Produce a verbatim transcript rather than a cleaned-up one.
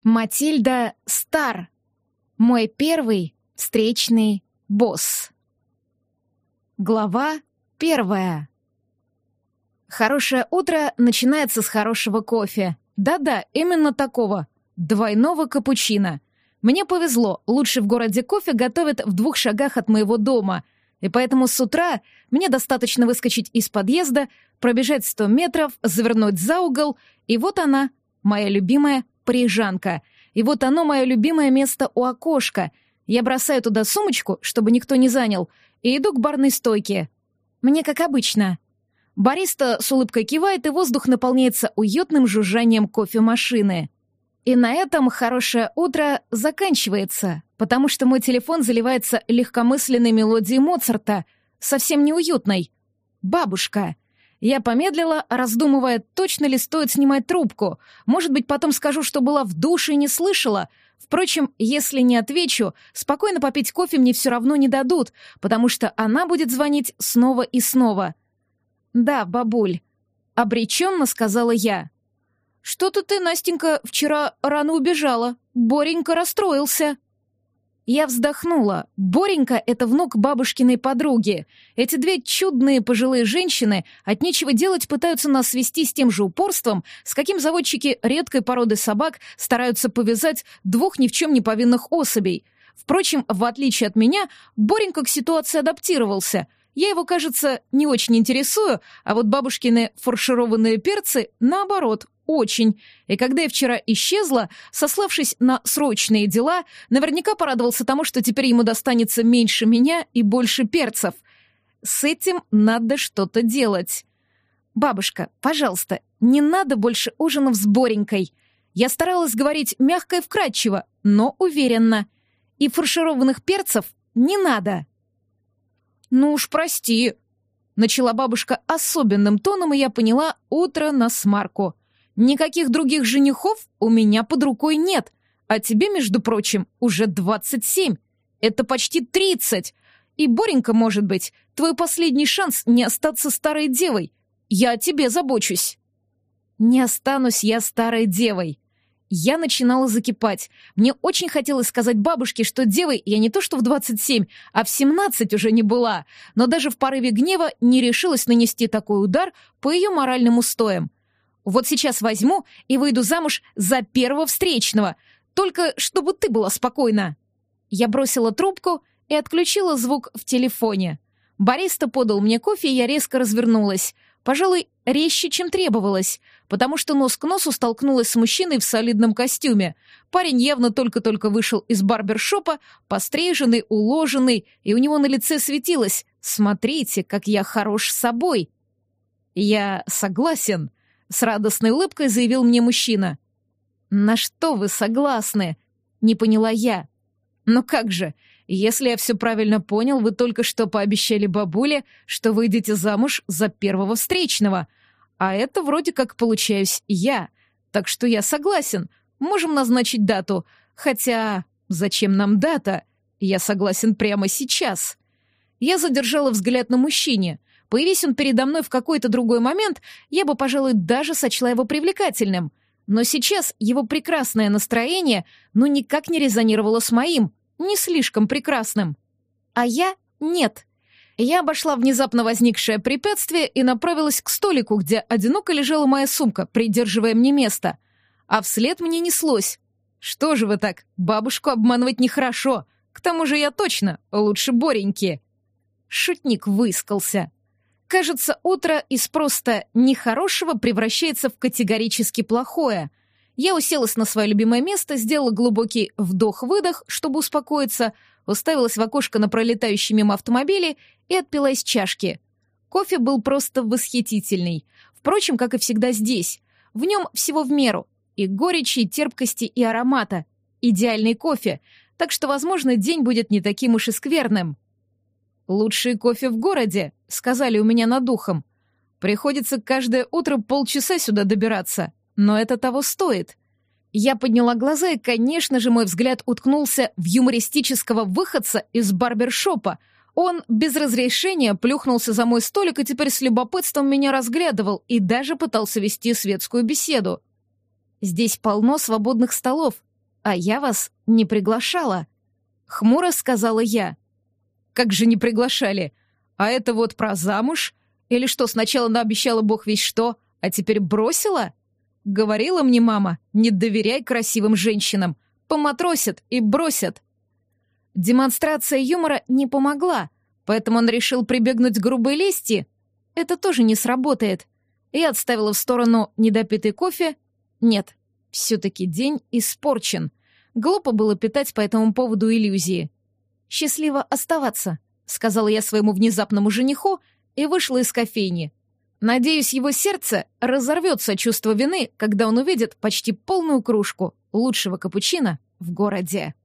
Матильда Стар. Мой первый встречный босс. Глава первая. Хорошее утро начинается с хорошего кофе. Да-да, именно такого. Двойного капучино. Мне повезло, лучший в городе кофе готовят в двух шагах от моего дома. И поэтому с утра мне достаточно выскочить из подъезда, пробежать сто метров, завернуть за угол, и вот она, моя любимая парижанка. И вот оно, мое любимое место у окошка. Я бросаю туда сумочку, чтобы никто не занял, и иду к барной стойке. Мне как обычно. Бариста с улыбкой кивает, и воздух наполняется уютным жужжанием кофемашины. И на этом хорошее утро заканчивается, потому что мой телефон заливается легкомысленной мелодией Моцарта, совсем неуютной. «Бабушка». Я помедлила, раздумывая, точно ли стоит снимать трубку. Может быть, потом скажу, что была в душе и не слышала. Впрочем, если не отвечу, спокойно попить кофе мне все равно не дадут, потому что она будет звонить снова и снова. «Да, бабуль», — обреченно сказала я. «Что-то ты, Настенька, вчера рано убежала. Боренька расстроился». Я вздохнула. Боренька — это внук бабушкиной подруги. Эти две чудные пожилые женщины от нечего делать пытаются нас свести с тем же упорством, с каким заводчики редкой породы собак стараются повязать двух ни в чем не повинных особей. Впрочем, в отличие от меня, Боренька к ситуации адаптировался. Я его, кажется, не очень интересую, а вот бабушкины фаршированные перцы, наоборот, очень. И когда я вчера исчезла, сославшись на срочные дела, наверняка порадовался тому, что теперь ему достанется меньше меня и больше перцев. С этим надо что-то делать. «Бабушка, пожалуйста, не надо больше ужинов с Боренькой». Я старалась говорить мягко и вкрадчиво, но уверенно. И фаршированных перцев не надо. «Ну уж прости», — начала бабушка особенным тоном, и я поняла: утро на смарку. «Никаких других женихов у меня под рукой нет, а тебе, между прочим, уже двадцать семь. Это почти тридцать. И, Боренька, может быть, твой последний шанс не остаться старой девой. Я о тебе забочусь». Не останусь я старой девой. Я начинала закипать. Мне очень хотелось сказать бабушке, что девой я не то что в двадцать семь, а в семнадцать уже не была, но даже в порыве гнева не решилась нанести такой удар по ее моральным устоям. Вот сейчас возьму и выйду замуж за первого встречного, только чтобы ты была спокойна. Я бросила трубку и отключила звук в телефоне. Бариста подал мне кофе, и я резко развернулась. Пожалуй, резче, чем требовалось, потому что нос к носу столкнулась с мужчиной в солидном костюме. Парень явно только-только вышел из барбершопа, постриженный, уложенный, и у него на лице светилось: «Смотрите, как я хорош с собой». «Я согласен», — с радостной улыбкой заявил мне мужчина. «На что вы согласны?» — не поняла я. «Ну как же, если я все правильно понял, вы только что пообещали бабуле, что выйдете замуж за первого встречного. А это вроде как получаюсь я. Так что я согласен, можем назначить дату. Хотя зачем нам дата? Я согласен прямо сейчас». Я задержала взгляд на мужчине. Появись он передо мной в какой-то другой момент, я бы, пожалуй, даже сочла его привлекательным. Но сейчас его прекрасное настроение ну никак не резонировало с моим, не слишком прекрасным. А я — нет. Я обошла внезапно возникшее препятствие и направилась к столику, где одиноко лежала моя сумка, придерживая мне место. А вслед мне неслось: «Что же вы так? Бабушку обманывать нехорошо. К тому же я точно лучше Бореньки». Шутник выискался. Кажется, утро из просто нехорошего превращается в категорически плохое. Я уселась на свое любимое место, сделала глубокий вдох-выдох, чтобы успокоиться, уставилась в окошко на пролетающие мимо автомобили и отпила из чашки. Кофе был просто восхитительный. Впрочем, как и всегда здесь. В нем всего в меру. И горечи, и терпкости, и аромата. Идеальный кофе. Так что, возможно, день будет не таким уж и скверным. «Лучший кофе в городе», — сказали у меня над ухом. «Приходится каждое утро полчаса сюда добираться, но это того стоит». Я подняла глаза, и, конечно же, мой взгляд уткнулся в юмористического выходца из барбершопа. Он без разрешения плюхнулся за мой столик и теперь с любопытством меня разглядывал и даже пытался вести светскую беседу. «Здесь полно свободных столов», «А я вас не приглашала», — хмуро сказала я. «Как же не приглашали? А это вот про замуж? Или что, сначала наобещала бог весть что, а теперь бросила? Говорила мне мама, не доверяй красивым женщинам, поматросят и бросят». Демонстрация юмора не помогла, поэтому он решил прибегнуть к грубой лести. Это тоже не сработает. Я отставила в сторону недопитый кофе. Нет, все-таки день испорчен. Глупо было питать по этому поводу иллюзии. «Счастливо оставаться», — сказала я своему внезапному жениху и вышла из кофейни. Надеюсь, его сердце разорвется от чувства вины, когда он увидит почти полную кружку лучшего капучино в городе.